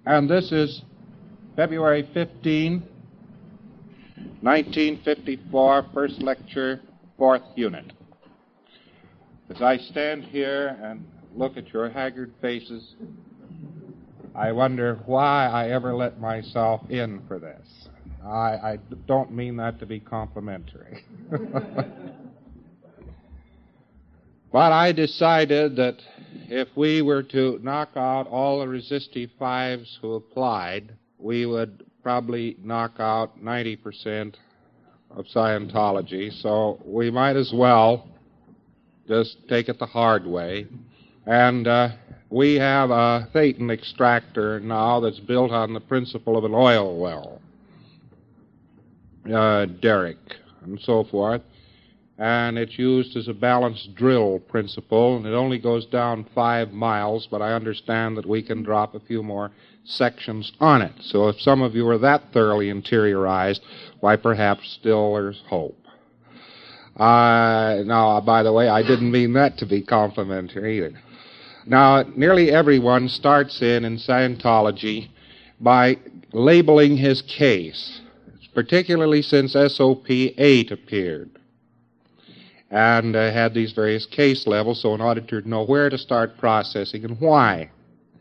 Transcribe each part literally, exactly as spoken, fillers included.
And this is February fifteenth, nineteen fifty-four, first lecture, fourth unit. As I stand here and look at your haggard faces, I wonder why I ever let myself in for this. I, I don't mean that to be complimentary. But I decided that if we were to knock out all the resistive fives who applied, we would probably knock out ninety percent of Scientology, so we might as well just take it the hard way. And uh, we have a Thetan extractor now that's built on the principle of an oil well, uh, derrick, and so forth. And it's used as a balanced drill principle, and it only goes down five miles, but I understand that we can drop a few more sections on it. So if some of you are that thoroughly interiorized, why, perhaps still there's hope. Uh, now, by the way, I didn't mean that to be complimentary either. Now, nearly everyone starts in in Scientology by labeling his case, particularly since S O P eight appeared, and uh, had these various case levels, so an auditor would know where to start processing and why.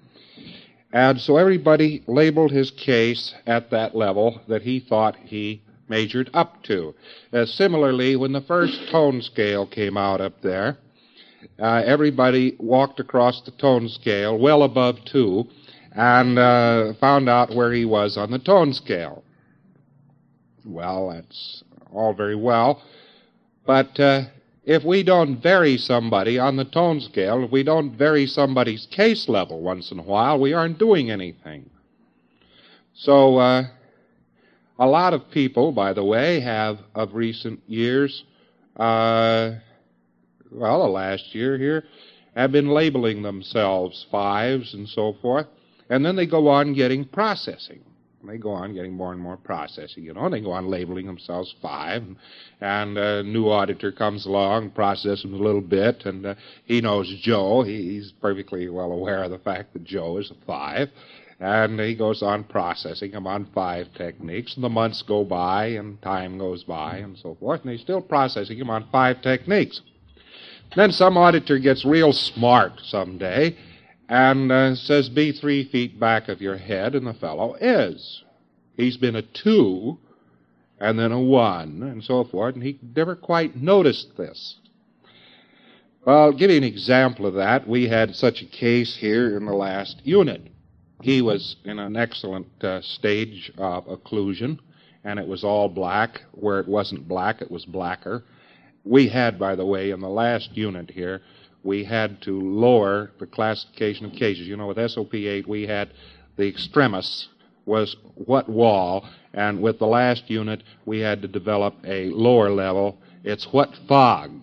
And so everybody labeled his case at that level that he thought he majored up to. Uh, similarly, when the first tone scale came out up there, uh, everybody walked across the tone scale well above two and uh, found out where he was on the tone scale. Well, that's all very well, but uh, if we don't vary somebody on the tone scale, if we don't vary somebody's case level once in a while, we aren't doing anything. So uh, a lot of people, by the way, have of recent years, uh, well, the last year here, have been labeling themselves fives and so forth, and then they go on getting processing. They go on getting more and more processing, you know, and they go on labeling themselves five, and, and a new auditor comes along, processes them a little bit, and uh, he knows Joe. He, he's perfectly well aware of the fact that Joe is a five, and he goes on processing them on five techniques, and the months go by, and time goes by, and so forth, and he's still processing them on five techniques. Then some auditor gets real smart someday, and uh, says, be three feet back of your head, and the fellow is. He's been a two, and then a one, and so forth, and he never quite noticed this. Well, I'll give you an example of that. We had such a case here in the last unit. He was in an excellent uh, stage of occlusion, and it was all black. Where it wasn't black, it was blacker. We had, by the way, in the last unit here, we had to lower the classification of cases. You know, with S O P eight, we had the extremis was what wall, and with the last unit, we had to develop a lower level. It's what fog.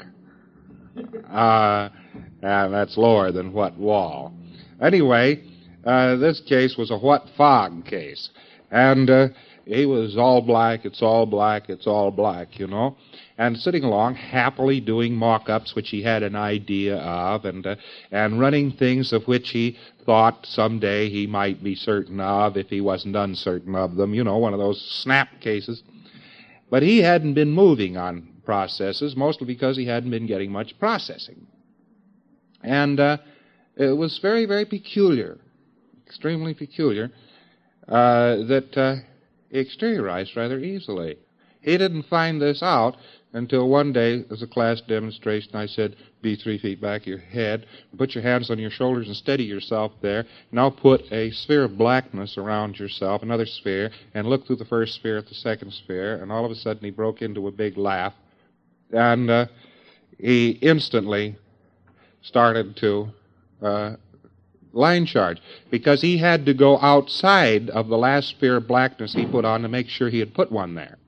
Uh, and that's lower than what wall. Anyway, uh, this case was a what fog case. And uh, he was all black, it's all black, it's all black, you know. And sitting along, happily doing mock-ups which he had an idea of, and uh, and running things of which he thought someday he might be certain of if he wasn't uncertain of them, you know, one of those snap cases. But he hadn't been moving on processes, mostly because he hadn't been getting much processing. And uh, it was very, very peculiar, extremely peculiar, uh, that uh, he exteriorized rather easily. He didn't find this out until one day, as a class demonstration, I said, be three feet back of your head, put your hands on your shoulders and steady yourself there. Now put a sphere of blackness around yourself, another sphere, and look through the first sphere at the second sphere, and all of a sudden he broke into a big laugh, and uh, he instantly started to uh, line charge, because he had to go outside of the last sphere of blackness he put on to make sure he had put one there.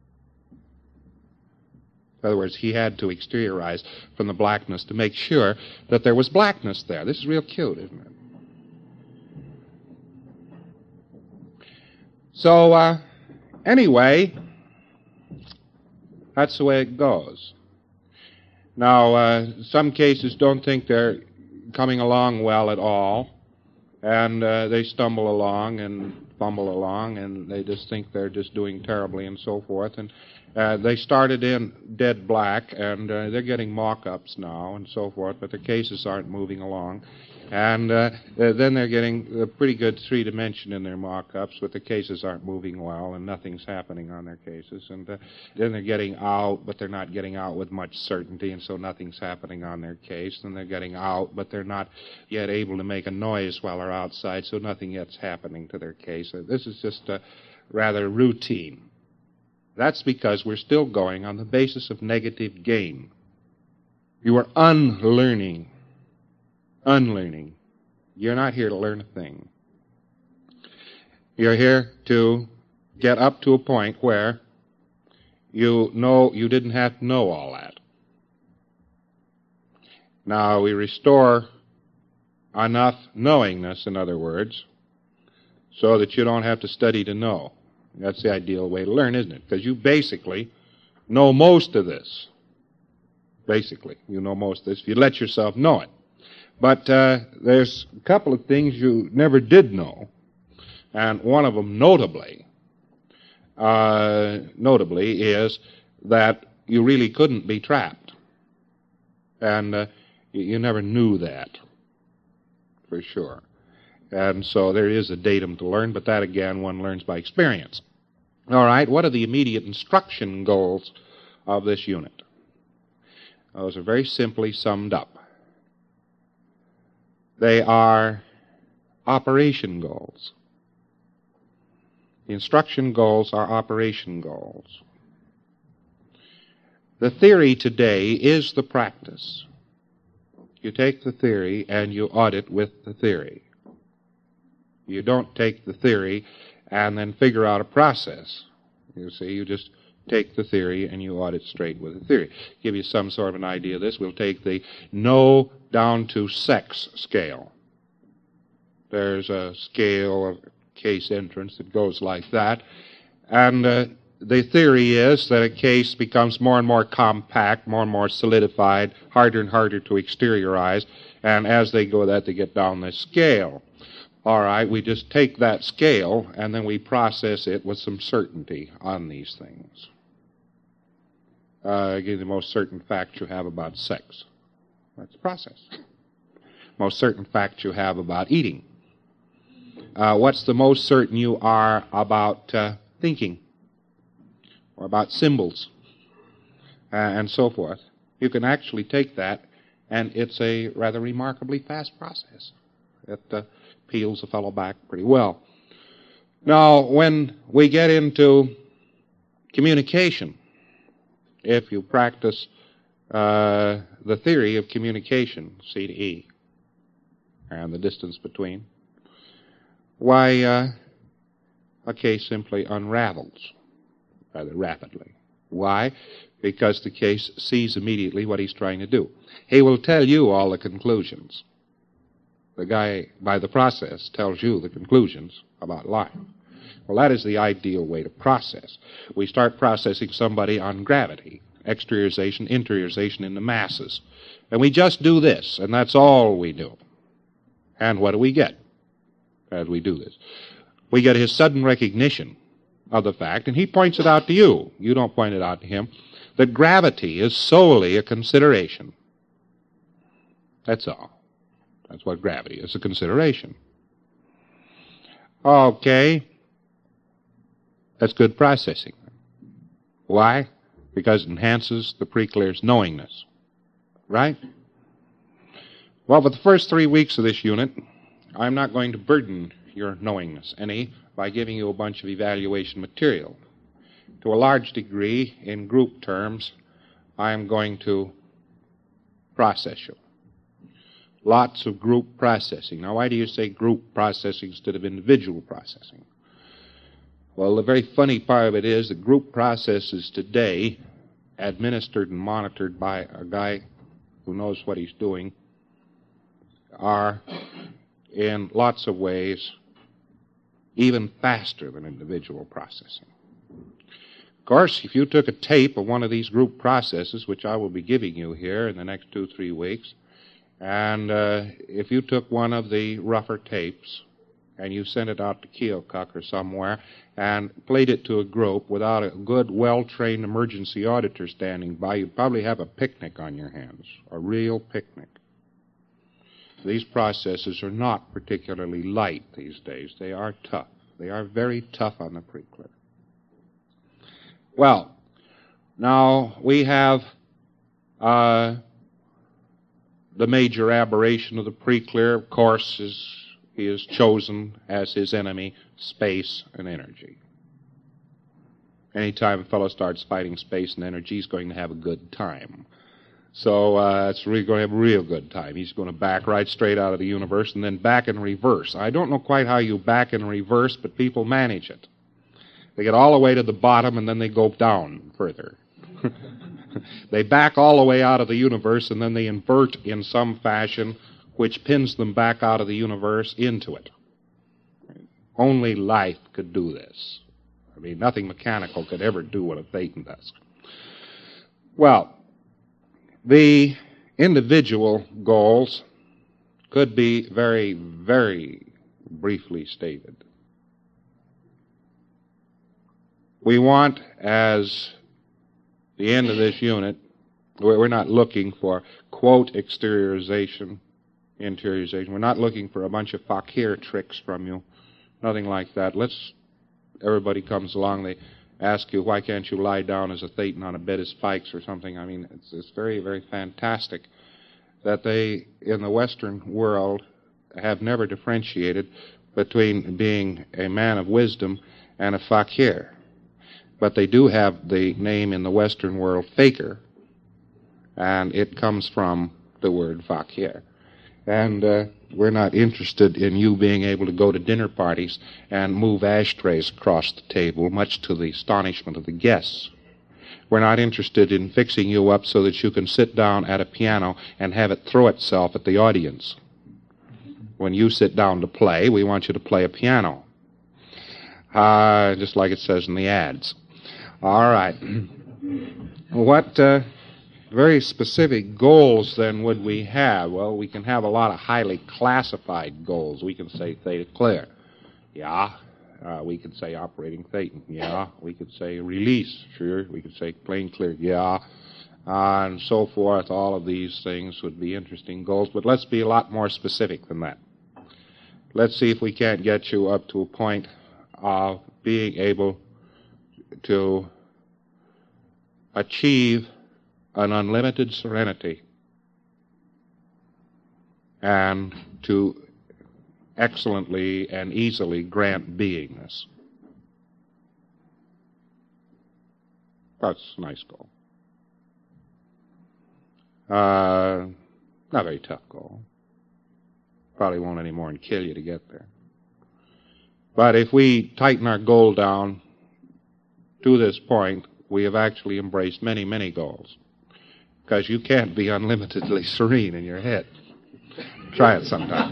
In other words, he had to exteriorize from the blackness to make sure that there was blackness there. This is real cute, isn't it? So, uh, anyway, that's the way it goes. Now, uh, some cases don't think they're coming along well at all, and uh, they stumble along and fumble along, and they just think they're just doing terribly and so forth. And uh, they started in dead black, and uh, they're getting mock-ups now and so forth, but the cases aren't moving along. And uh, then they're getting a pretty good three-dimension in their mock-ups, but the cases aren't moving well, and nothing's happening on their cases. And uh, then they're getting out, but they're not getting out with much certainty, and so nothing's happening on their case. And they're getting out, but they're not yet able to make a noise while they're outside, so nothing yet's happening to their case. Uh, this is just uh, rather routine. That's because we're still going on the basis of negative gain. You are unlearning. Unlearning. You're not here to learn a thing. You're here to get up to a point where you know you didn't have to know all that. Now, we restore enough knowingness, in other words, so that you don't have to study to know. That's the ideal way to learn, isn't it? Because you basically know most of this. Basically, you know most of this if you let yourself know it. But uh, there's a couple of things you never did know, and one of them, notably, uh, notably, is that you really couldn't be trapped, and uh, you, you never knew that for sure. And so there is a datum to learn, but that again one learns by experience. All right, what are the immediate instruction goals of this unit? Those are very simply summed up. They are operation goals. The instruction goals are operation goals. The theory today is the practice. You take the theory and you audit with the theory. You don't take the theory and then figure out a process. You see, you just take the theory and you audit straight with the theory. Give you some sort of an idea of this. We'll take the no down to sex scale. There's a scale of case entrance that goes like that. And uh, the theory is that a case becomes more and more compact, more and more solidified, harder and harder to exteriorize. And as they go that, they get down the scale. All right, we just take that scale and then we process it with some certainty on these things. Uh, give you the most certain fact you have about sex. That's a process. Most certain fact you have about eating. Uh, what's the most certain you are about uh, thinking? Or about symbols? Uh, and so forth. You can actually take that, and it's a rather remarkably fast process. It uh, peels a fellow back pretty well. Now, when we get into communication, if you practice uh, the theory of communication, C to E, and the distance between, why, uh, a case simply unravels rather rapidly. Why? Because the case sees immediately what he's trying to do. He will tell you all the conclusions. The guy, by the process, tells you the conclusions about life. Well, that is the ideal way to process. We start processing somebody on gravity, exteriorization, interiorization in the masses. And we just do this, and that's all we do. And what do we get as we do this? We get his sudden recognition of the fact, and he points it out to you. You don't point it out to him, that gravity is solely a consideration. That's all. That's what gravity is, a consideration. Okay. That's good processing. Why? Because it enhances the pre-clear's knowingness. Right? Well, for the first three weeks of this unit, I'm not going to burden your knowingness any by giving you a bunch of evaluation material. To a large degree, in group terms, I am going to process you. Lots of group processing. Now, why do you say group processing instead of individual processing? Well, the very funny part of it is that group processes today, administered and monitored by a guy who knows what he's doing, are in lots of ways even faster than individual processing. Of course, if you took a tape of one of these group processes, which I will be giving you here in the next two, three weeks, And uh, if you took one of the rougher tapes and you sent it out to Keokuk or somewhere and played it to a group without a good, well-trained emergency auditor standing by, you'd probably have a picnic on your hands, a real picnic. These processes are not particularly light these days. They are tough. They are very tough on the preclear. Well, now we have uh, the major aberration of the preclear, of course, is he is chosen as his enemy space and energy. Anytime a fellow starts fighting space and energy, he's going to have a good time. So uh, it's really going to have a real good time. He's going to back right straight out of the universe and then back in reverse. I don't know quite how you back in reverse, but people manage it. They get all the way to the bottom and then they go down further. They back all the way out of the universe and then they invert in some fashion which pins them back out of the universe into it. Only life could do this. I mean, nothing mechanical could ever do what a Thetan does. Well, the individual goals could be very, very briefly stated. We want, as the end of this unit, we're not looking for, quote, exteriorization, interiorization. We're not looking for a bunch of fakir tricks from you, nothing like that. Let's, everybody comes along, they ask you, why can't you lie down as a Thetan on a bed of spikes or something? I mean, it's, it's very, very fantastic that they, in the Western world, have never differentiated between being a man of wisdom and a fakir. But they do have the name in the Western world, faker, and it comes from the word fakir. And uh, we're not interested in you being able to go to dinner parties and move ashtrays across the table, much to the astonishment of the guests. We're not interested in fixing you up so that you can sit down at a piano and have it throw itself at the audience. When you sit down to play, we want you to play a piano, uh, just like it says in the ads. All right. What uh, very specific goals, then, would we have? Well, we can have a lot of highly classified goals. We can say theta clear. Yeah. Uh, we could say operating Thetan. Yeah. We could say release. Sure. We could say plane clear. Yeah. Uh, and so forth. All of these things would be interesting goals. But let's be a lot more specific than that. Let's see if we can't get you up to a point of being able to achieve an unlimited serenity and to excellently and easily grant beingness. That's a nice goal. Uh, not a very tough goal. Probably won't any more than kill you to get there. But if we tighten our goal down to this point, we have actually embraced many, many goals. Because you can't be unlimitedly serene in your head. Try it sometime.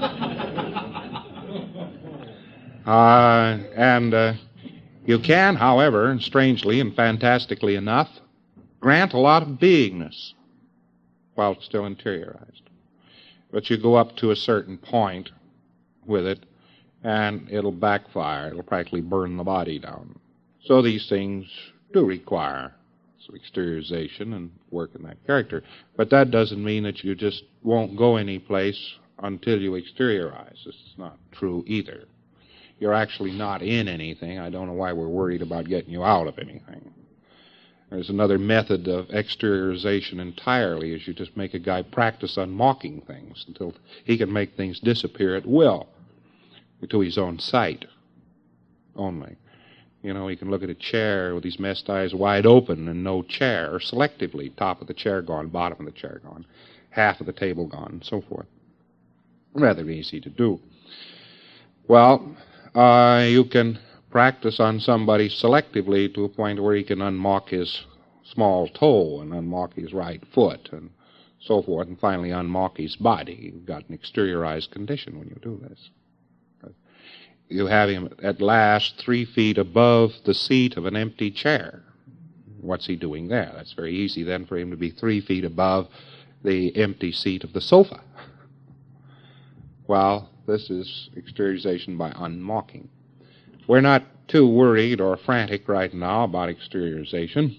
uh, and uh, you can, however, and strangely and fantastically enough, grant a lot of beingness while it's still interiorized. But you go up to a certain point with it, and it'll backfire. It'll practically burn the body down. So these things do require some exteriorization and work in that character. But that doesn't mean that you just won't go any place until you exteriorize. This is not true either. You're actually not in anything. I don't know why we're worried about getting you out of anything. There's another method of exteriorization entirely, is you just make a guy practice unmocking things until he can make things disappear at will, to his own sight only. You know, he can look at a chair with his messed eyes wide open and no chair, or selectively, top of the chair gone, bottom of the chair gone, half of the table gone, and so forth. Rather easy to do. Well, uh, you can practice on somebody selectively to a point where he can unmock his small toe and unmock his right foot and so forth, and finally unmock his body. You've got an exteriorized condition when you do this. You have him at last three feet above the seat of an empty chair. What's he doing there? That's very easy then for him to be three feet above the empty seat of the sofa. Well, this is exteriorization by unmocking. We're not too worried or frantic right now about exteriorization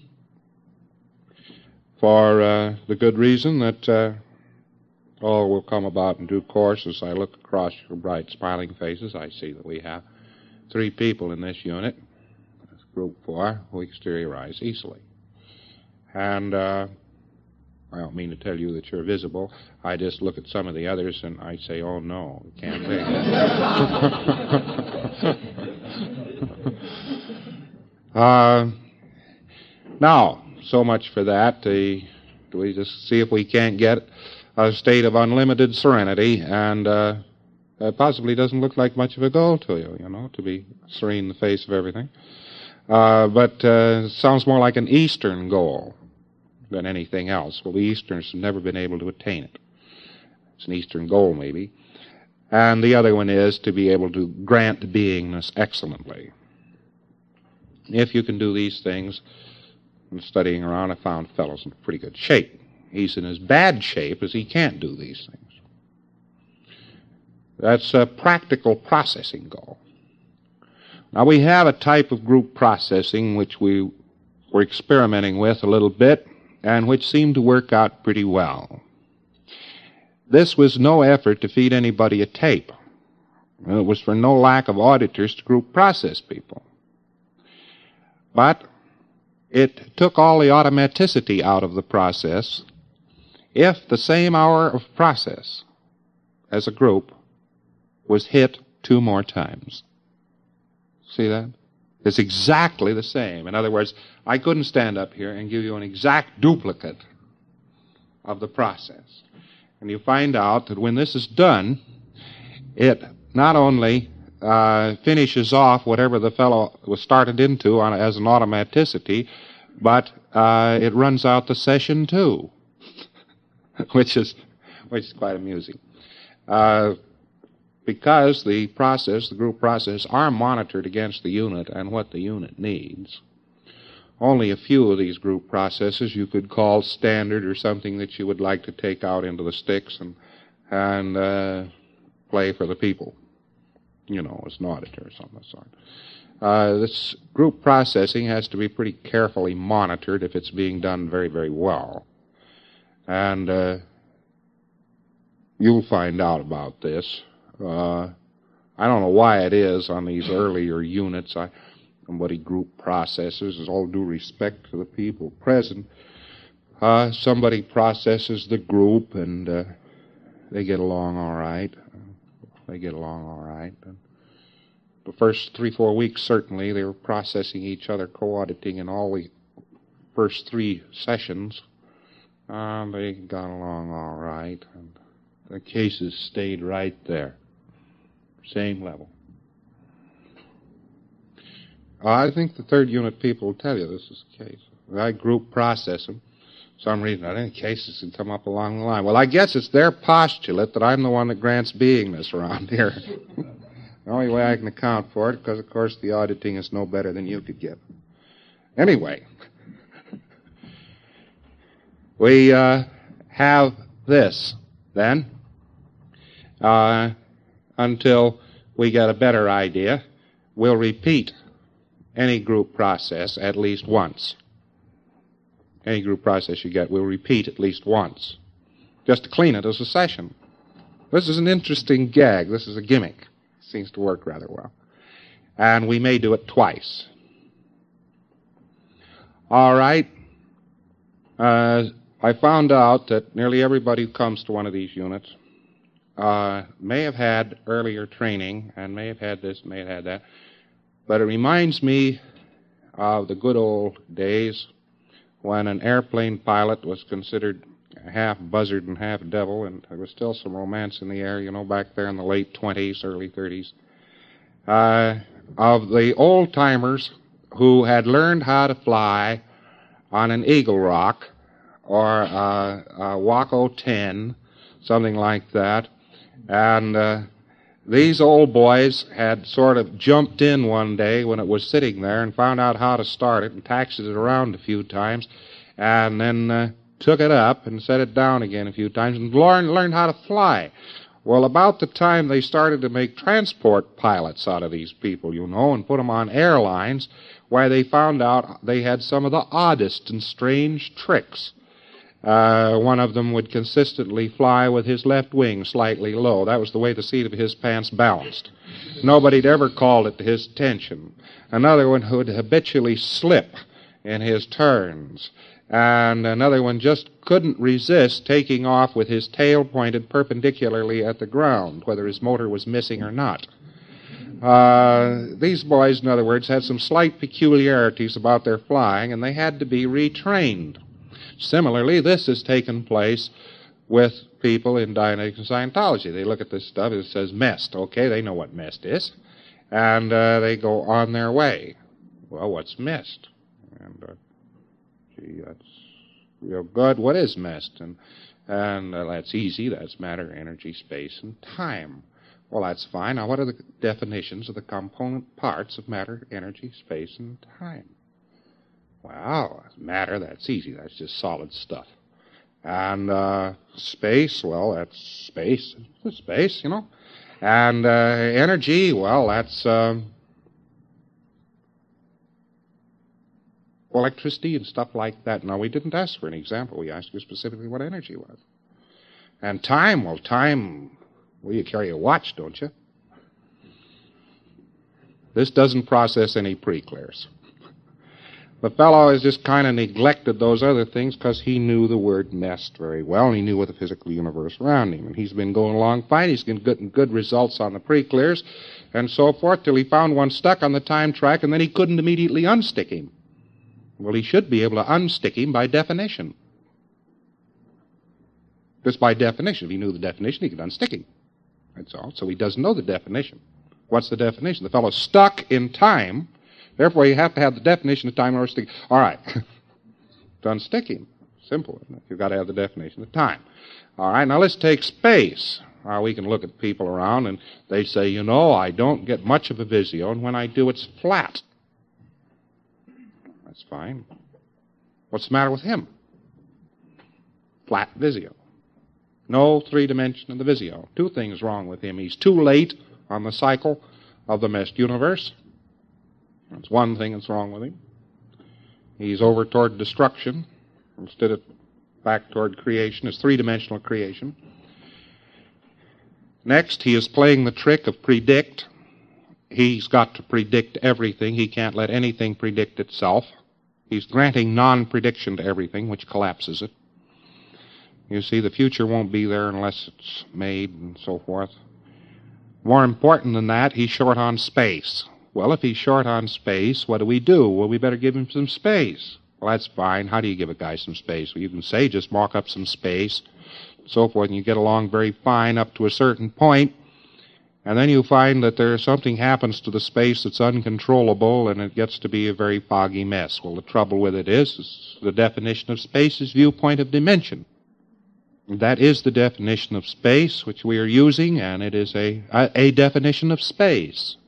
for uh, the good reason that uh, all will come about in due course. As I look across your bright, smiling faces, I see that we have three people in this unit, this group four, who exteriorize easily. And uh, I don't mean to tell you that you're visible. I just look at some of the others and I say, oh no, it can't be. uh, now, so much for that. Uh, we just see if we can't get a state of unlimited serenity, and uh, it possibly doesn't look like much of a goal to you, you know, to be serene in the face of everything. Uh, but uh, it sounds more like an Eastern goal than anything else. Well, the Easterners have never been able to attain it. It's an Eastern goal, maybe. And the other one is to be able to grant beingness excellently. If you can do these things, and studying around, I found fellows in pretty good shape. He's in as bad shape as he can't do these things. That's a practical processing goal. Now, we have a type of group processing which we were experimenting with a little bit and which seemed to work out pretty well. This was no effort to feed anybody a tape. It was for no lack of auditors to group process people. But it took all the automaticity out of the process if the same hour of process as a group was hit two more times. See that? It's exactly the same. In other words, I couldn't stand up here and give you an exact duplicate of the process. And you find out that when this is done, it not only uh, finishes off whatever the fellow was started into on, as an automaticity, but uh, it runs out the session too, which is which is quite amusing. Uh, because the process, the group process, are monitored against the unit and what the unit needs. Only a few of these group processes you could call standard or something that you would like to take out into the sticks and and uh, play for the people, you know, as an auditor or something of the sort. Uh, this group processing has to be pretty carefully monitored if it's being done very, very well. And uh, you'll find out about this. Uh, I don't know why it is on these earlier units. I, somebody group processes, with all due respect to the people present, uh, somebody processes the group and uh, they get along all right. They get along all right. And the first three, four weeks, certainly, they were processing each other, co-auditing in all the first three sessions. Uh, they got along all right. And the cases stayed right there. Same level. I think the third unit people will tell you this is the case. I group process them. For some reason, I think cases can come up along the line. Well, I guess it's their postulate that I'm the one that grants beingness around here. The only way I can account for it, because, of course, the auditing is no better than you could give. Anyway, we uh, have this, then, uh, until we get a better idea. We'll repeat any group process at least once. Any group process you get, we'll repeat at least once, just to clean it as a session. This is an interesting gag. This is a gimmick. Seems to work rather well. And we may do it twice. All right. Uh, I found out that nearly everybody who comes to one of these units uh, may have had earlier training and may have had this, may have had that. But it reminds me of the good old days when an airplane pilot was considered half buzzard and half devil, and there was still some romance in the air, you know, back there in the late twenties, early thirties, uh, of the old-timers who had learned how to fly on an Eagle Rock or uh, a Waco ten, something like that, and uh, these old boys had sort of jumped in one day when it was sitting there and found out how to start it and taxied it around a few times and then uh, took it up and set it down again a few times and learned, learned how to fly. Well, about the time they started to make transport pilots out of these people, you know, and put them on airlines, why they found out they had some of the oddest and strange tricks. Uh, one of them would consistently fly with his left wing slightly low. That was the way the seat of his pants balanced. Nobody'd ever called it to his attention. Another one would habitually slip in his turns. And another one just couldn't resist taking off with his tail pointed perpendicularly at the ground, whether his motor was missing or not. Uh, these boys, in other words, had some slight peculiarities about their flying, and they had to be retrained. Similarly, this has taken place with people in Dianetics and Scientology. They look at this stuff, it says MEST. Okay, they know what MEST is, and uh, they go on their way. Well, what's MEST? And, uh, gee, that's real good. What is MEST? And, and uh, that's easy. That's matter, energy, space, and time. Well, that's fine. Now, what are the definitions of the component parts of matter, energy, space, and time? Well, matter, that's easy. That's just solid stuff. And uh, space, well, that's space. It's space, you know. And uh, energy, well, that's um, electricity and stuff like that. Now, we didn't ask for an example. We asked you specifically what energy was. And time, well, time... Well, you carry a watch, don't you? This doesn't process any pre-clears. The fellow has just kind of neglected those other things because he knew the word MEST very well, and he knew what the physical universe around him. And he's been going along fine. He's been getting good results on the pre-clears and so forth till he found one stuck on the time track, and then he couldn't immediately unstick him. Well, he should be able to unstick him by definition. Just by definition. If he knew the definition, he could unstick him. That's all. So he doesn't know the definition. What's the definition? The fellow's stuck in time. Therefore, you have to have the definition of time in order to stick. All right. To unstick him. Simple, isn't it? You've got to have the definition of time. All right. Now let's take space. Now, we can look at people around and they say, you know, I don't get much of a visio, and when I do, it's flat. That's fine. What's the matter with him? Flat visio. No three dimension of the visio. Two things wrong with him. He's too late on the cycle of the MEST universe. That's one thing that's wrong with him. He's over toward destruction instead of back toward creation. It's three-dimensional creation. Next, he is playing the trick of predict. He's got to predict everything. He can't let anything predict itself. He's granting non-prediction to everything, which collapses it. You see, the future won't be there unless it's made and so forth. More important than that, he's short on space. Well, if he's short on space, what do we do? Well, we better give him some space. Well, that's fine. How do you give a guy some space? Well, you can say just mark up some space, and so forth, and you get along very fine up to a certain point, and then you find that there's something happens to the space that's uncontrollable, and it gets to be a very foggy mess. Well, the trouble with it is, is the definition of space is viewpoint of dimension. That is the definition of space which we are using, and it is a, a, a definition of space.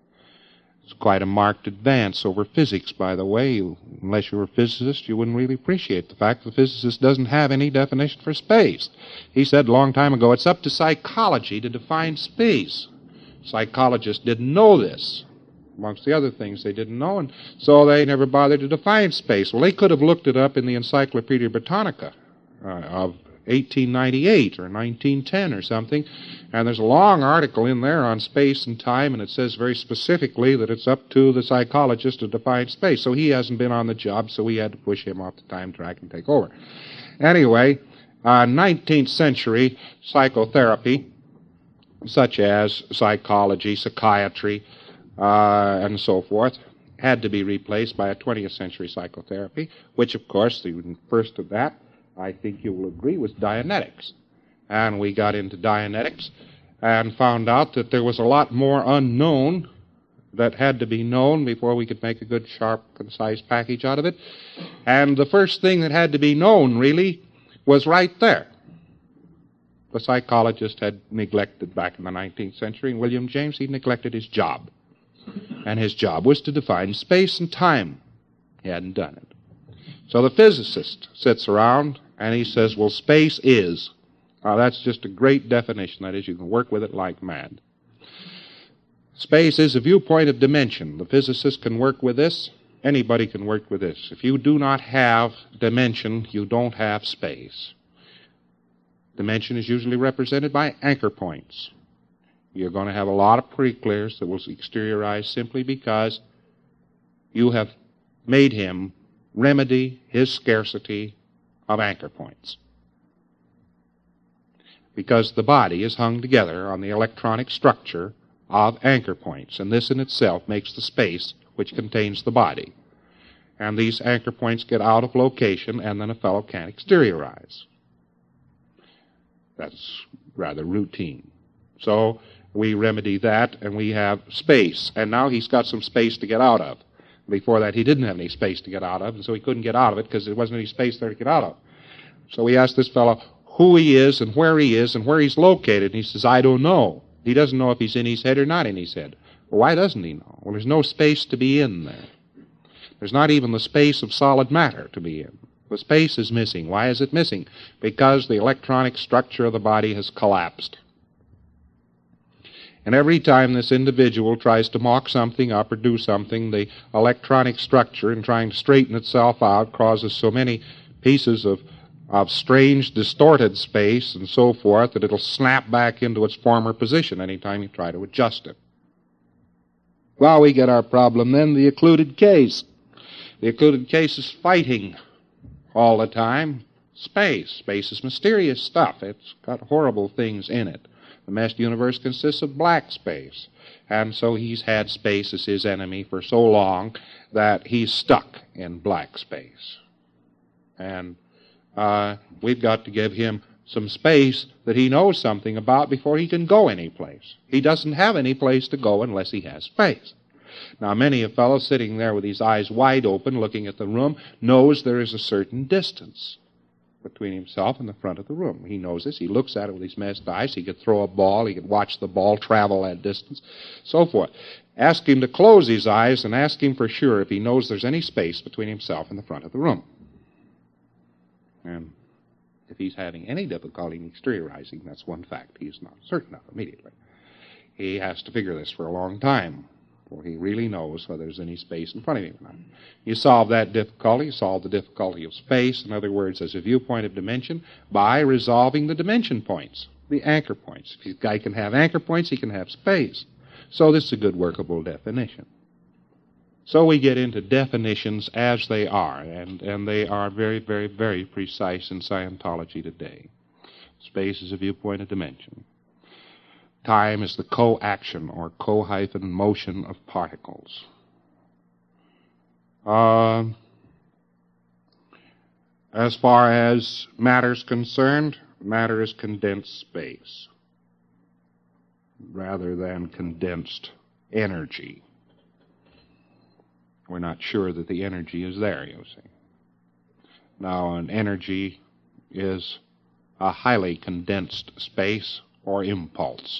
It's quite a marked advance over physics, by the way. You, unless you were a physicist, you wouldn't really appreciate the fact that the physicist doesn't have any definition for space. He said a long time ago, it's up to psychology to define space. Psychologists didn't know this. Amongst the other things they didn't know, and so they never bothered to define space. Well, they could have looked it up in the Encyclopedia Britannica uh, of eighteen ninety-eight or nineteen ten or something, and there's a long article in there on space and time, and it says very specifically that it's up to the psychologist to define space. So he hasn't been on the job, so we had to push him off the time track and take over. Anyway, uh, nineteenth century psychotherapy, such as psychology, psychiatry, uh, and so forth, had to be replaced by a twentieth century psychotherapy, which, of course, the first of that, I think you will agree, was Dianetics. And we got into Dianetics and found out that there was a lot more unknown that had to be known before we could make a good, sharp, concise package out of it. And the first thing that had to be known, really, was right there. The psychologist had neglected back in the nineteenth century, and William James, he neglected his job. And his job was to define space and time. He hadn't done it. So the physicist sits around and he says, well, space is. Now, that's just a great definition. That is, you can work with it like mad. Space is a viewpoint of dimension. The physicist can work with this. Anybody can work with this. If you do not have dimension, you don't have space. Dimension is usually represented by anchor points. You're going to have a lot of pre-clears that will exteriorize simply because you have made him remedy his scarcity of anchor points. Because the body is hung together on the electronic structure of anchor points, and this in itself makes the space which contains the body. And these anchor points get out of location, and then a fellow can't exteriorize. That's rather routine. So we remedy that, and we have space. And now he's got some space to get out of. Before that, he didn't have any space to get out of, and so he couldn't get out of it because there wasn't any space there to get out of. So we asked this fellow who he is and where he is and where he's located, and he says, I don't know. He doesn't know if he's in his head or not in his head. Well, why doesn't he know? Well, there's no space to be in there. There's not even the space of solid matter to be in. The space is missing. Why is it missing? Because the electronic structure of the body has collapsed. And every time this individual tries to mock something up or do something, the electronic structure, in trying to straighten itself out, causes so many pieces of, of strange, distorted space and so forth that it'll snap back into its former position any time you try to adjust it. Well, we get our problem then, the occluded case. The occluded case is fighting all the time space. Space is mysterious stuff. It's got horrible things in it. The vast universe consists of black space. And so he's had space as his enemy for so long that he's stuck in black space. And uh, we've got to give him some space that he knows something about before he can go any place. He doesn't have any place to go unless he has space. Now, many a fellow sitting there with his eyes wide open looking at the room knows there is a certain distance between himself and the front of the room. He knows this. He looks at it with his messed eyes. He could throw a ball. He could watch the ball travel that distance, so forth. Ask him to close his eyes and ask him for sure if he knows there's any space between himself and the front of the room. And if he's having any difficulty in exteriorizing, that's one fact he is not certain of immediately. He has to figure this for a long time before he really knows whether there's any space in front of him or not. You solve that difficulty, you solve the difficulty of space, in other words, as a viewpoint of dimension, by resolving the dimension points, the anchor points. If a guy can have anchor points, he can have space. So this is a good workable definition. So we get into definitions as they are, and, and they are very, very, very precise in Scientology today. Space is a viewpoint of dimension. Time is the co-action or co-hyphen motion of particles. Uh, as far as matter is concerned, matter is condensed space rather than condensed energy. We're not sure that the energy is there, you see. Now, an energy is a highly condensed space or impulse.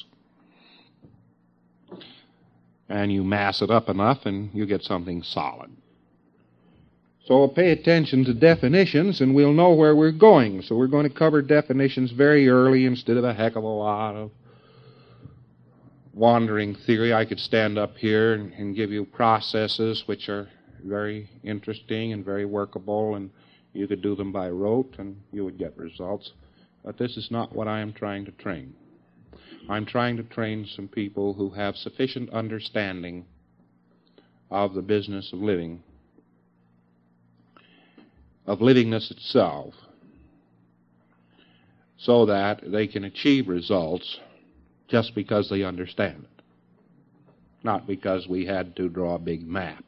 And you mass it up enough and you get something solid. So pay attention to definitions and we'll know where we're going. So we're going to cover definitions very early instead of a heck of a lot of wandering theory. I could stand up here and, and give you processes which are very interesting and very workable, and you could do them by rote and you would get results. But this is not what I am trying to train. I'm trying to train some people who have sufficient understanding of the business of living, of livingness itself, so that they can achieve results just because they understand it, not because we had to draw a big map,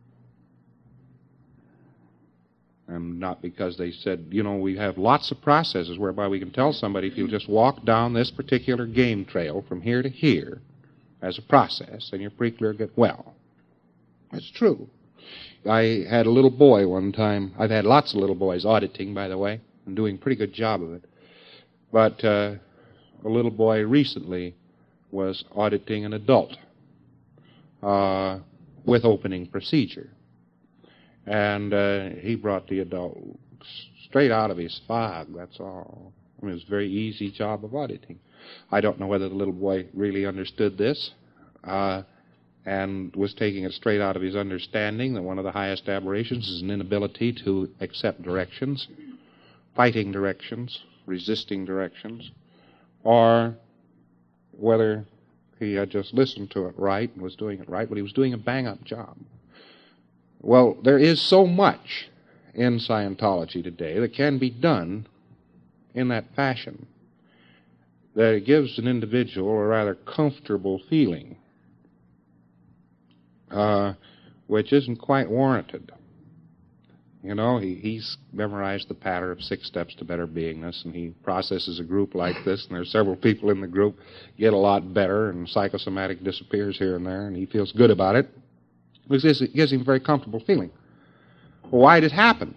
and not because they said, you know, we have lots of processes whereby we can tell somebody if you just walk down this particular game trail from here to here as a process, and your pre-clear get well. That's true. I had a little boy one time. I've had lots of little boys auditing, by the way, and doing a pretty good job of it. But uh, a little boy recently was auditing an adult uh, with opening procedure. And uh, he brought the adult straight out of his fog, that's all. It was a very easy job of auditing. I don't know whether the little boy really understood this uh, and was taking it straight out of his understanding that one of the highest aberrations is an inability to accept directions, fighting directions, resisting directions, or whether he had just listened to it right and was doing it right, but he was doing a bang-up job. Well, there is so much in Scientology today that can be done in that fashion that it gives an individual a rather comfortable feeling, uh, which isn't quite warranted. You know, he, he's memorized the pattern of six steps to better beingness, and he processes a group like this, and there's several people in the group get a lot better, and psychosomatic disappears here and there, and he feels good about it. Because it gives him a very comfortable feeling. Well, why did it happen?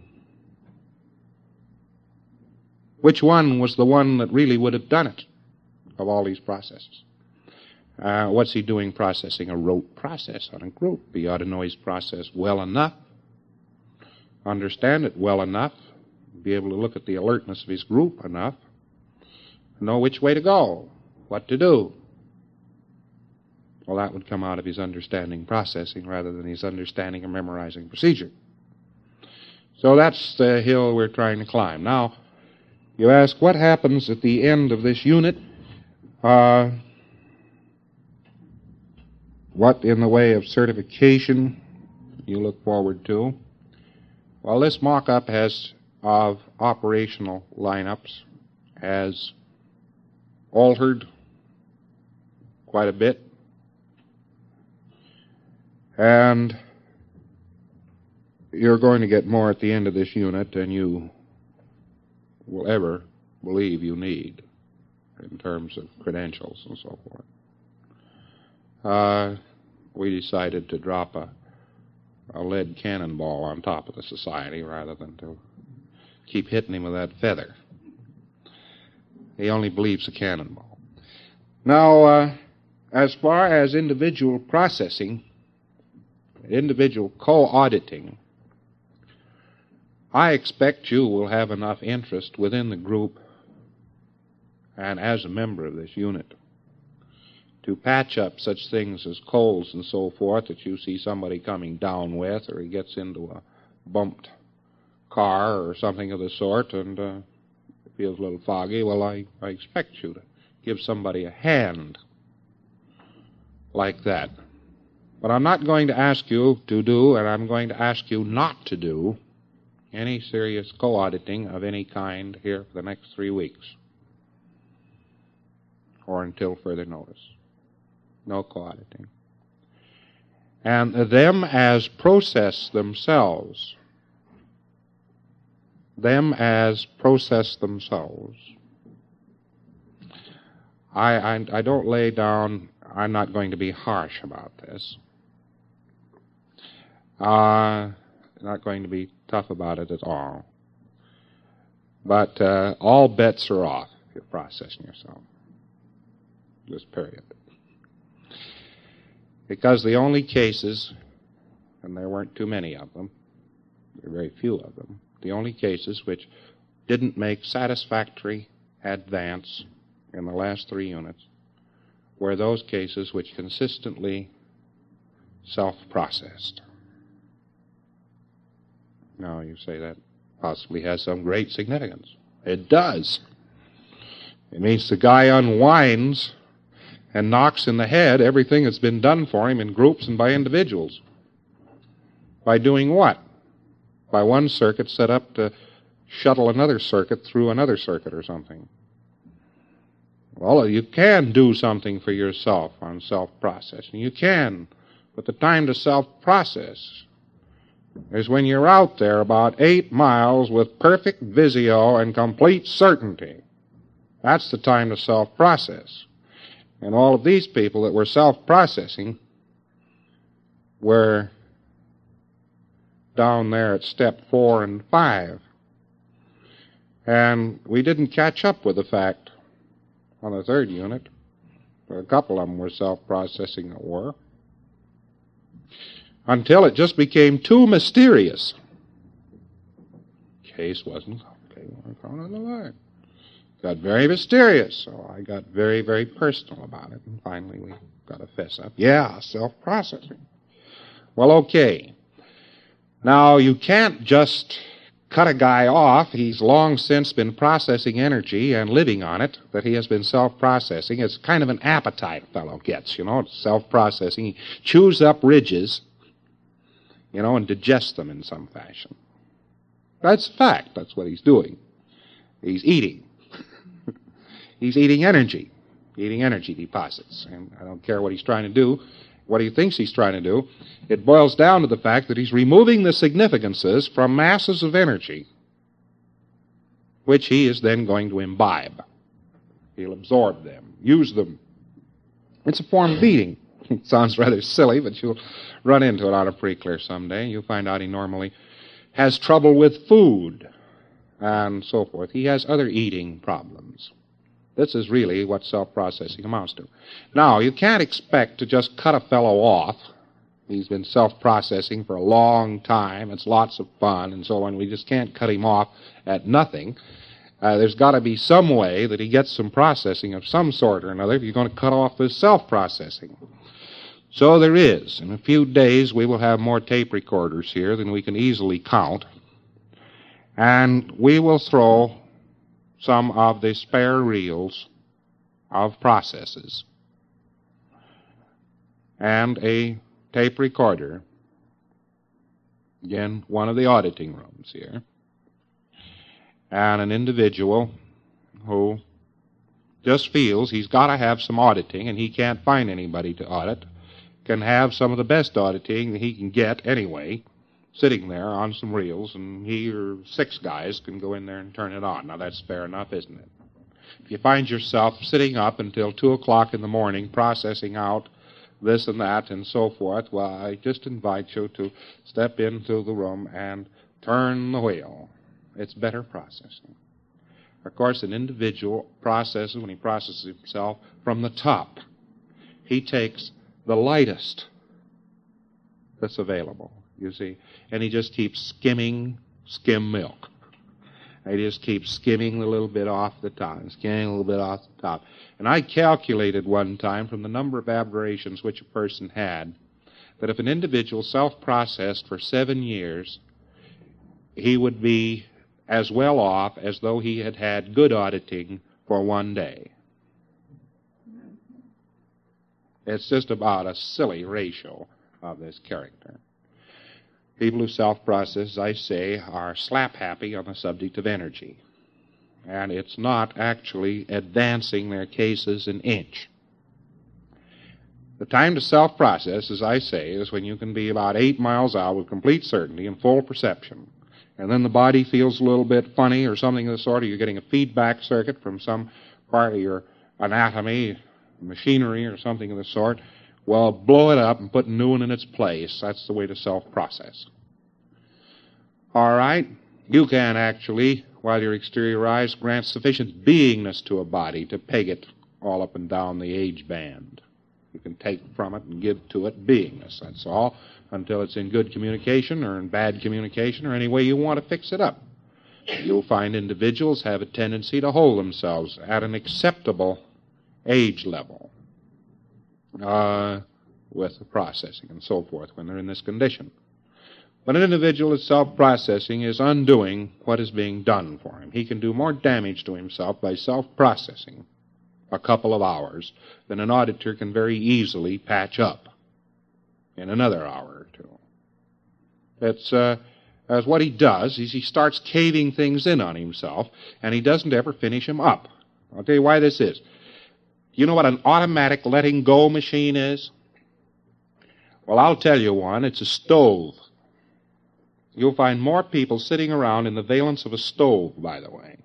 Which one was the one that really would have done it of all these processes? Uh, what's he doing processing? A rote process on a group. He ought to know his process well enough, understand it well enough, be able to look at the alertness of his group enough, know which way to go, what to do. Well, that would come out of his understanding processing rather than his understanding or memorizing procedure. So that's the hill we're trying to climb. Now, you ask, what happens at the end of this unit? Uh, what in the way of certification you look forward to? Well, this mock-up has of operational lineups has altered quite a bit. And you're going to get more at the end of this unit than you will ever believe you need in terms of credentials and so forth. Uh, we decided to drop a, a lead cannonball on top of the society rather than to keep hitting him with that feather. He only believes a cannonball. Now, uh, as far as individual processing, individual co-auditing, I expect you will have enough interest within the group and as a member of this unit to patch up such things as colds and so forth that you see somebody coming down with, or he gets into a bumped car or something of the sort and uh, feels a little foggy. Well, I, I expect you to give somebody a hand like that. But I'm not going to ask you to do, and I'm going to ask you not to do, any serious co-auditing of any kind here for the next three weeks or until further notice. No co-auditing. And them as process themselves, them as process themselves, I, I, I don't lay down, I'm not going to be harsh about this. Uh, not going to be tough about it at all. But uh, all bets are off if you're processing yourself. This period. Because the only cases, and there weren't too many of them, there were very few of them, the only cases which didn't make satisfactory advance in the last three units were those cases which consistently self-processed. Now, you say that possibly has some great significance. It does. It means the guy unwinds and knocks in the head everything that's been done for him in groups and by individuals. By doing what? By one circuit set up to shuttle another circuit through another circuit or something. Well, you can do something for yourself on self-processing. You can, but the time to self-process is when you're out there about eight miles with perfect visio and complete certainty. That's the time to self-process. And all of these people that were self-processing were down there at step four and five. And we didn't catch up with the fact on the third unit. A couple of them were self-processing that were. Until it just became too mysterious. Case wasn't complicated on the line. got very mysterious, so I got very, very personal about it, and finally we got a fess up. Yeah, self-processing. Well, okay. Now, you can't just cut a guy off. He's long since been processing energy and living on it, that he has been self-processing. It's kind of an appetite a fellow gets, you know, self-processing. He chews up ridges, you know, and digests them in some fashion. That's fact. That's what he's doing. He's eating. He's eating energy, eating energy deposits. And I don't care what he's trying to do, what he thinks he's trying to do. It boils down to the fact that he's removing the significances from masses of energy, which he is then going to imbibe. He'll absorb them, use them. It's a form of eating. It sounds rather silly, but you'll run into it on a pre-clear someday. You'll find out he normally has trouble with food and so forth. He has other eating problems. This is really what self-processing amounts to. Now, you can't expect to just cut a fellow off. He's been self-processing for a long time. It's lots of fun and so on. We just can't cut him off at nothing. Uh, there's got to be some way that he gets some processing of some sort or another if you're going to cut off his self-processing. So there is. In a few days, we will have more tape recorders here than we can easily count. And we will throw some of the spare reels of processes and a tape recorder, again, one of the auditing rooms here, and an individual who just feels he's got to have some auditing and he can't find anybody to audit, can have some of the best auditing that he can get anyway, sitting there on some reels, and he or six guys can go in there and turn it on. Now, that's fair enough, isn't it? If you find yourself sitting up until two o'clock in the morning processing out this and that and so forth, well, I just invite you to step into the room and turn the wheel. It's better processing. Of course, an individual processes, when he processes himself, from the top. He takes the lightest that's available, you see, and he just keeps skimming skim milk. He just keeps skimming a little bit off the top, skimming a little bit off the top. And I calculated one time from the number of aberrations which a person had that if an individual self-processed for seven years, he would be as well off as though he had had good auditing for one day. It's just about a silly ratio of this character. People who self-process, as I say, are slap-happy on the subject of energy. And it's not actually advancing their cases an inch. The time to self-process, as I say, is when you can be about eight miles out with complete certainty and full perception. And then the body feels a little bit funny or something of the sort, or you're getting a feedback circuit from some part of your anatomy, machinery, or something of the sort. Well, blow it up and put a new one in its place. That's the way to self-process. All right? You can actually, while your exterior eyes grant sufficient beingness to a body to peg it all up and down the age band. You can take from it and give to it beingness, that's all, until it's in good communication or in bad communication or any way you want to fix it up. You'll find individuals have a tendency to hold themselves at an acceptable age level. Uh, with the processing and so forth when they're in this condition. But an individual that's self-processing is undoing what is being done for him. He can do more damage to himself by self-processing a couple of hours than an auditor can very easily patch up in another hour or two. It's, uh, as what he does is he starts caving things in on himself, and he doesn't ever finish them up. I'll tell you why this is. You know what an automatic letting go machine is? Well, I'll tell you one. It's a stove. You'll find more people sitting around in the valence of a stove, by the way.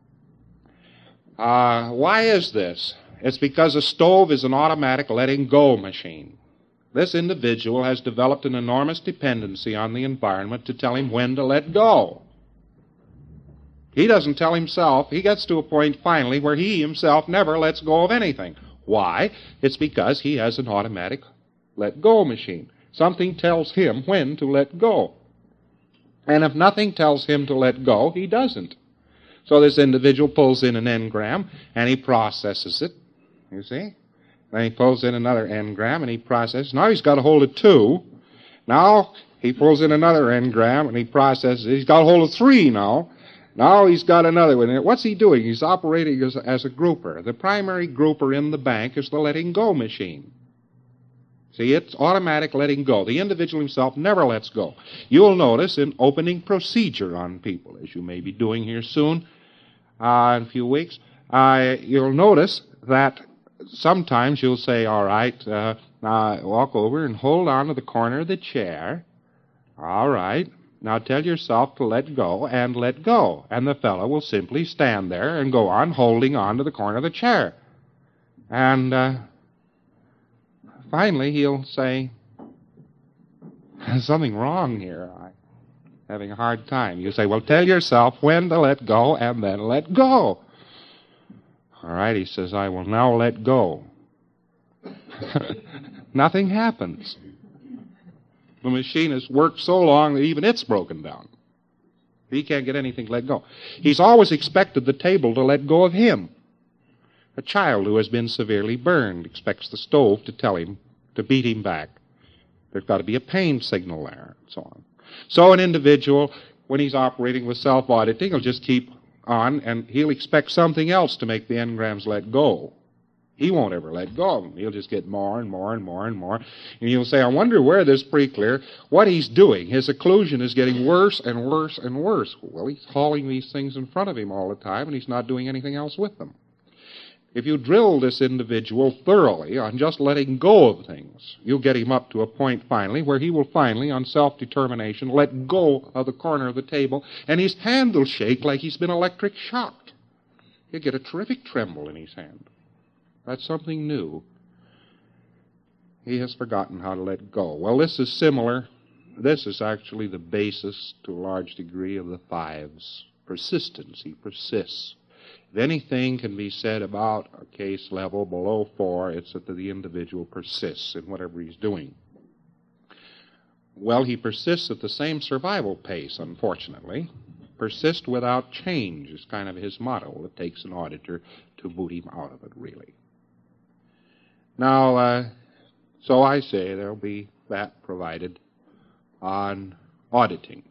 Uh, why is this? It's because a stove is an automatic letting go machine. This individual has developed an enormous dependency on the environment to tell him when to let go. He doesn't tell himself. He gets to a point finally where he himself never lets go of anything. Why? It's because he has an automatic let-go machine. Something tells him when to let go. And if nothing tells him to let go, he doesn't. So this individual pulls in an engram, and he processes it, you see. Then he pulls in another engram, and he processes. Now he's got a hold of two. Now he pulls in another engram, and he processes it. He's got a hold of three now. Now he's got another one. What's he doing? He's operating as, as a grouper. The primary grouper in the bank is the letting go machine. See, it's automatic letting go. The individual himself never lets go. You'll notice in opening procedure on people, as you may be doing here soon, uh, in a few weeks, uh, you'll notice that sometimes you'll say, all right, uh, now walk over and hold on to the corner of the chair. All right. Now tell yourself to let go and let go. And the fellow will simply stand there and go on holding on to the corner of the chair. And uh, finally he'll say, there's something wrong here. I'm having a hard time. You say, well, tell yourself when to let go and then let go. All right, he says, I will now let go. Nothing happens. The machine has worked so long that even it's broken down. He can't get anything to let go. He's always expected the table to let go of him. A child who has been severely burned expects the stove to tell him to beat him back. There's got to be a pain signal there, and so on. So an individual, when he's operating with self-auditing, will just keep on, and he'll expect something else to make the engrams let go. He won't ever let go of them. He'll just get more and more and more and more. And he'll say, I wonder where this pretty clear, what he's doing. His occlusion is getting worse and worse and worse. Well, he's hauling these things in front of him all the time, and he's not doing anything else with them. If you drill this individual thoroughly on just letting go of things, you'll get him up to a point finally where he will finally, on self-determination, let go of the corner of the table, and his hand will shake like he's been electric shocked. He'll get a terrific tremble in his hand. That's something new. He has forgotten how to let go. Well, this is similar. This is actually the basis, to a large degree, of the fives. Persistence. He persists. If anything can be said about a case level below four, it's that the individual persists in whatever he's doing. Well, he persists at the same survival pace, unfortunately. Persist without change is kind of his motto. It takes an auditor to boot him out of it, really. Now, uh, so I say there'll be that provided on auditing.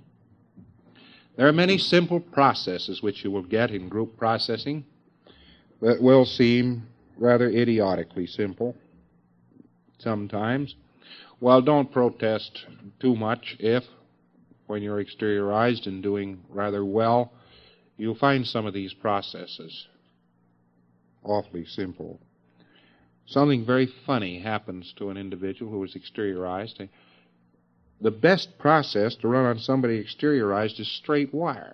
There are many simple processes which you will get in group processing that will seem rather idiotically simple sometimes. Well, don't protest too much if, when you're exteriorized and doing rather well, you'll find some of these processes awfully simple. Something very funny happens to an individual who is exteriorized. The best process to run on somebody exteriorized is straight wire.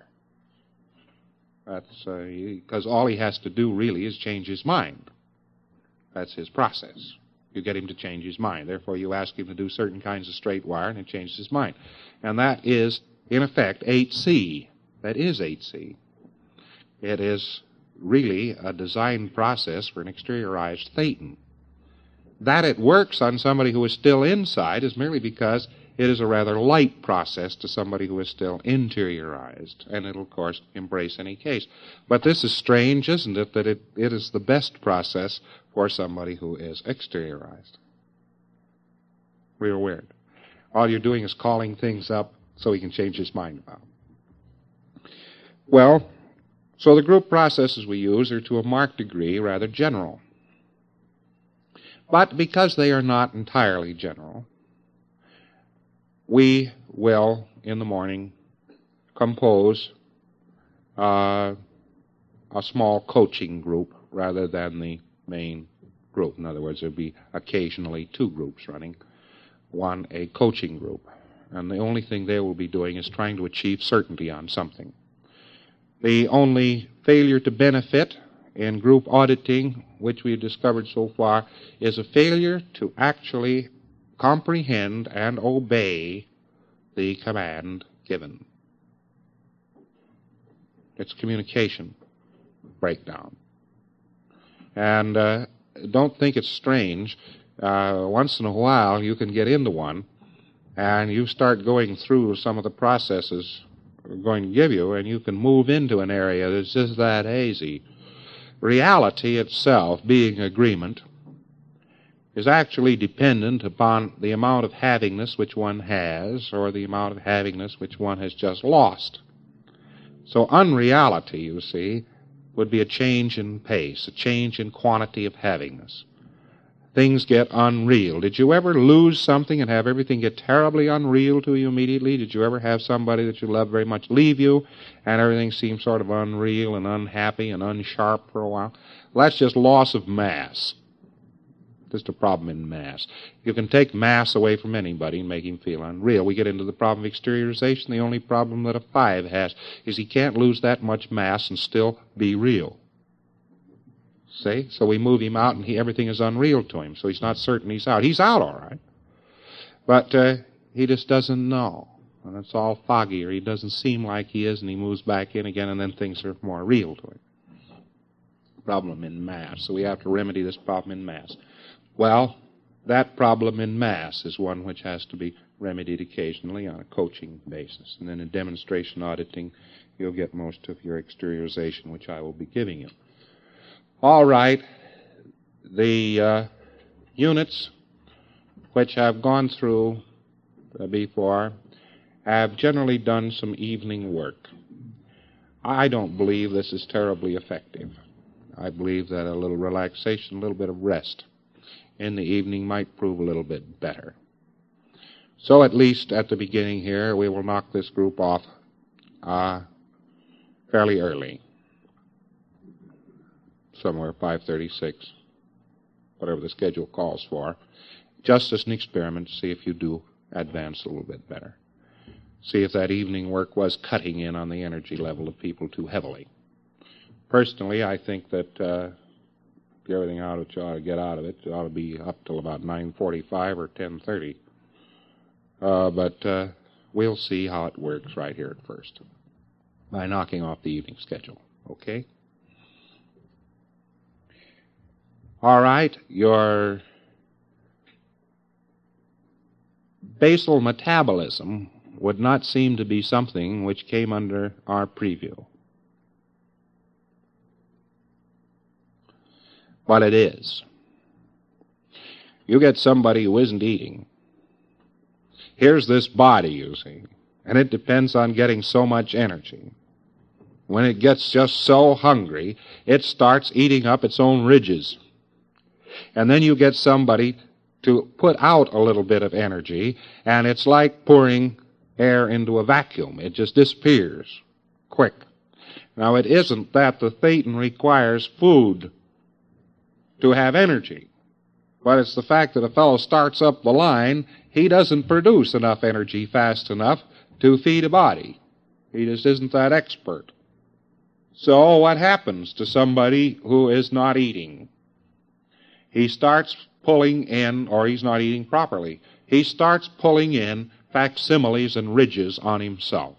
That's because uh, all he has to do really is change his mind. That's his process. You get him to change his mind. Therefore, you ask him to do certain kinds of straight wire, and he changes his mind. And that is, in effect, eight C. That is eight C. It is really a designed process for an exteriorized Thetan. That it works on somebody who is still inside is merely because it is a rather light process to somebody who is still interiorized, and it'll, of course, embrace any case. But this is strange, isn't it, that it, it is the best process for somebody who is exteriorized. Real weird. All you're doing is calling things up so he can change his mind about them. Well, so the group processes we use are to a marked degree rather general. But because they are not entirely general, we will, in the morning, compose uh, a small coaching group rather than the main group. In other words, there will be occasionally two groups running, one a coaching group. And the only thing they will be doing is trying to achieve certainty on something. The only failure to benefit in group auditing, which we've discovered so far, is a failure to actually comprehend and obey the command given. It's communication breakdown. And uh, don't think it's strange. Uh, once in a while you can get into one, and you start going through some of the processes going to give you, and you can move into an area that's just that hazy. Reality itself, being agreement, is actually dependent upon the amount of havingness which one has or the amount of havingness which one has just lost. So unreality, you see, would be a change in pace, a change in quantity of havingness. Things get unreal. Did you ever lose something and have everything get terribly unreal to you immediately? Did you ever have somebody that you love very much leave you and everything seems sort of unreal and unhappy and unsharp for a while? Well, that's just loss of mass. Just a problem in mass. You can take mass away from anybody and make him feel unreal. We get into the problem of exteriorization. The only problem that a five has is he can't lose that much mass and still be real. See? So we move him out and he, everything is unreal to him. So he's not certain he's out. He's out all right. But uh, he just doesn't know. And it's all foggy, or he doesn't seem like he is, and he moves back in again, and then things are more real to him. Problem in mass. So we have to remedy this problem in mass. Well, that problem in mass is one which has to be remedied occasionally on a coaching basis. And then in demonstration auditing, you'll get most of your exteriorization, which I will be giving you. All right, the uh, units which have gone through uh, before have generally done some evening work. I don't believe this is terribly effective. I believe that a little relaxation, a little bit of rest in the evening might prove a little bit better. So at least at the beginning here, we will knock this group off uh, fairly early. Somewhere five thirty-six, whatever the schedule calls for, just as an experiment to see if you do advance a little bit better. See if that evening work was cutting in on the energy level of people too heavily. Personally, I think that uh, get everything out that you ought to get out of it, it ought to be up till about nine forty-five or ten thirty. Uh, but uh, we'll see how it works right here at first by knocking off the evening schedule, okay? All right, your basal metabolism would not seem to be something which came under our preview. But it is. You get somebody who isn't eating. Here's this body, you see, and it depends on getting so much energy. When it gets just so hungry, it starts eating up its own ridges. And then you get somebody to put out a little bit of energy, and it's like pouring air into a vacuum. It just disappears quick. Now, it isn't that the thetan requires food to have energy, but it's the fact that a fellow starts up the line, he doesn't produce enough energy fast enough to feed a body. He just isn't that expert. So what happens to somebody who is not eating? He starts pulling in, or he's not eating properly, he starts pulling in facsimiles and ridges on himself.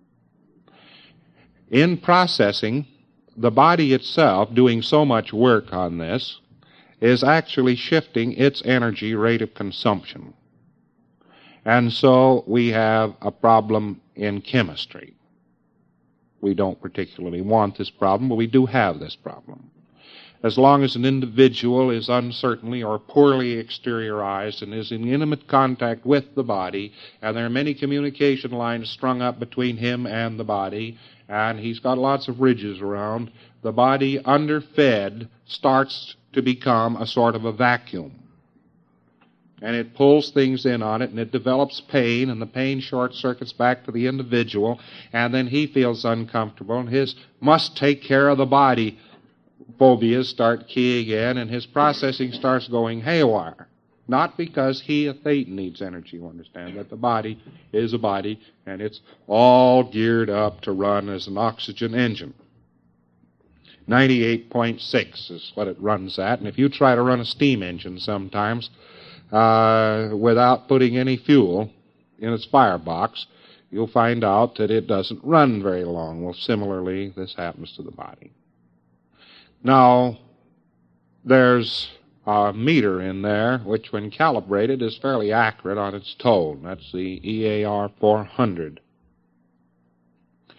In processing, the body itself, doing so much work on this, is actually shifting its energy rate of consumption. And so we have a problem in chemistry. We don't particularly want this problem, but we do have this problem. As long as an individual is uncertainly or poorly exteriorized and is in intimate contact with the body, and there are many communication lines strung up between him and the body, and he's got lots of ridges around, the body, underfed, starts to become a sort of a vacuum. And it pulls things in on it, and it develops pain, and the pain short-circuits back to the individual, and then he feels uncomfortable, and his must take care of the body phobias start keying in, and his processing starts going haywire. Not because he, a thetan, needs energy, you understand, but the body is a body, and it's all geared up to run as an oxygen engine. ninety-eight point six is what it runs at, and if you try to run a steam engine sometimes uh, without putting any fuel in its firebox, you'll find out that it doesn't run very long. Well, similarly, this happens to the body. Now, there's a meter in there which, when calibrated, is fairly accurate on its tone. That's the E A R four hundred.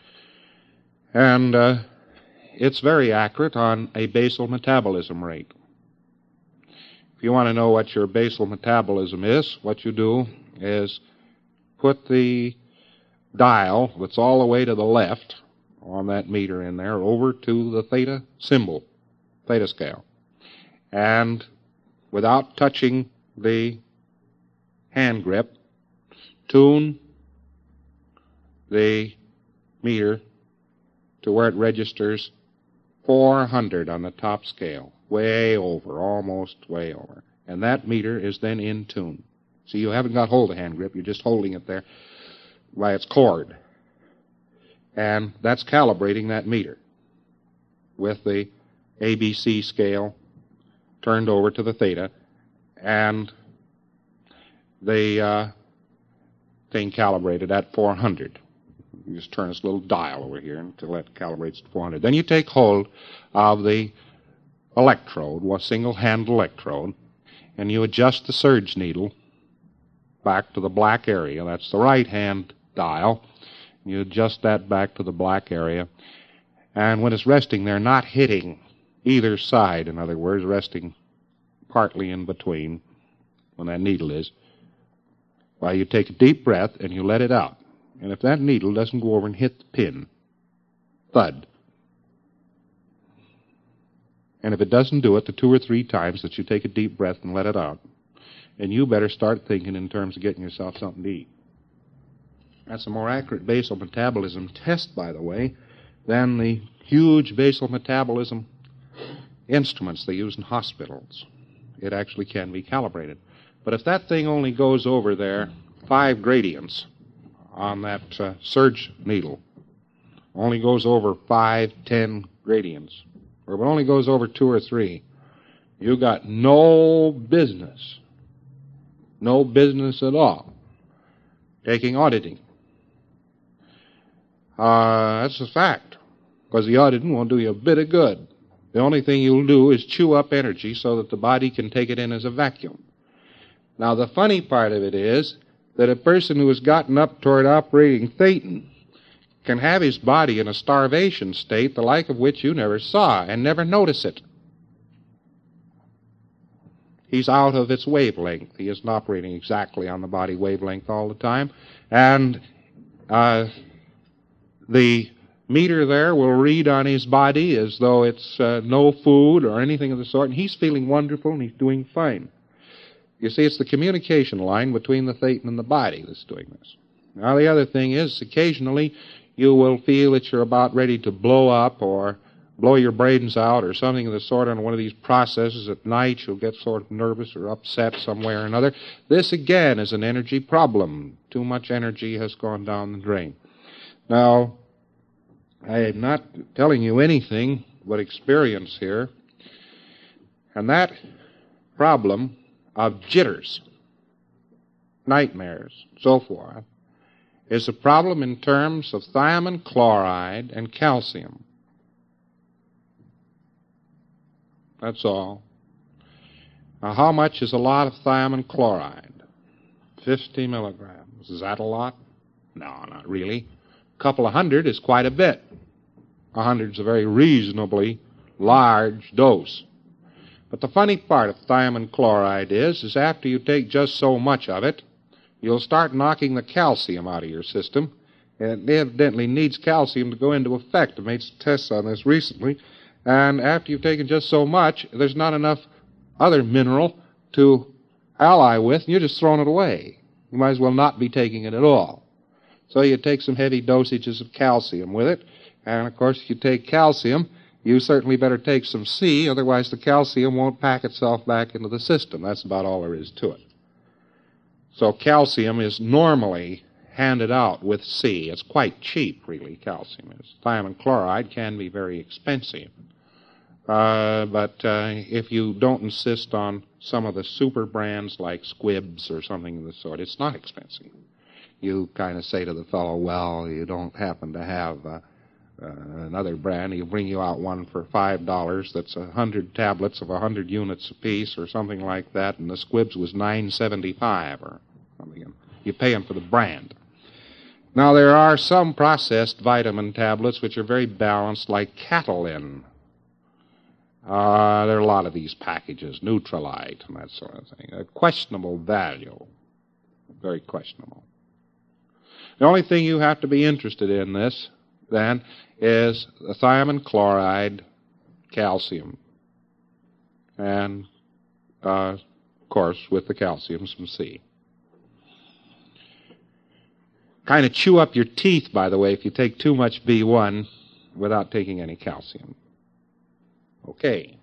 And uh, it's very accurate on a basal metabolism rate. If you want to know what your basal metabolism is, what you do is put the dial that's all the way to the left on that meter in there over to the theta symbol, theta scale. And without touching the hand grip, tune the meter to where it registers four hundred on the top scale, way over, almost way over. And that meter is then in tune. See, you haven't got hold of the hand grip, you're just holding it there by its cord. And that's calibrating that meter with the A B C scale turned over to the theta, and the uh, thing calibrated at four hundred. You just turn this little dial over here until it calibrates to four hundred. Then you take hold of the electrode, a single-hand electrode, and you adjust the surge needle back to the black area. That's the right-hand dial. You adjust that back to the black area. And when it's resting there, not hitting either side, in other words, resting partly in between when that needle is, well, you take a deep breath and you let it out. And if that needle doesn't go over and hit the pin, thud. And if it doesn't do it the two or three times that you take a deep breath and let it out, and you better start thinking in terms of getting yourself something to eat. That's a more accurate basal metabolism test, by the way, than the huge basal metabolism instruments they use in hospitals. It actually can be calibrated. But if that thing only goes over there five gradients on that uh, surge needle, only goes over five, ten gradients, or if it only goes over two or three, you got no business, no business at all taking auditing. Uh, that's a fact, because the auditing won't do you a bit of good. The only thing you'll do is chew up energy so that the body can take it in as a vacuum. Now, the funny part of it is that a person who has gotten up toward operating thetan can have his body in a starvation state, the like of which you never saw, and never notice it. He's out of its wavelength. He isn't operating exactly on the body wavelength all the time. And uh, the meter there will read on his body as though it's uh, no food or anything of the sort, and he's feeling wonderful and he's doing fine. You see, it's the communication line between the thetan and the body that's doing this. Now, the other thing is, occasionally you will feel that you're about ready to blow up or blow your brains out or something of the sort on one of these processes. At night you'll get sort of nervous or upset some way or another. This, again, is an energy problem. Too much energy has gone down the drain. Now, I am not telling you anything but experience here, and that problem of jitters, nightmares, so forth, is a problem in terms of thiamine chloride and calcium. That's all. Now, how much is a lot of thiamine chloride? fifty milligrams. Is that a lot? No, not really. A couple of hundred is quite a bit. A hundred is a very reasonably large dose. But the funny part of thiamine chloride is, is after you take just so much of it, you'll start knocking the calcium out of your system. And it evidently needs calcium to go into effect. I made some tests on this recently. And after you've taken just so much, there's not enough other mineral to ally with, and you're just throwing it away. You might as well not be taking it at all. So you take some heavy dosages of calcium with it. And, of course, if you take calcium, you certainly better take some C, otherwise the calcium won't pack itself back into the system. That's about all there is to it. So calcium is normally handed out with C. It's quite cheap, really, calcium is. Thiamine chloride can be very expensive. Uh, but uh, if you don't insist on some of the super brands like Squibbs or something of the sort, it's not expensive. You kind of say to the fellow, well, you don't happen to have uh, uh, another brand. He'll bring you out one for five dollars that's a hundred tablets of a hundred units apiece or something like that, and the Squibbs was nine seventy-five or something. You pay him for the brand. Now, there are some processed vitamin tablets which are very balanced, like Catalin. Uh, there are a lot of these packages, Neutralite and that sort of thing. A questionable value. Very questionable. The only thing you have to be interested in this, then, is the thiamine chloride, calcium. And, uh, of course, with the calcium, some C. Kind of chew up your teeth, by the way, if you take too much B one without taking any calcium. Okay.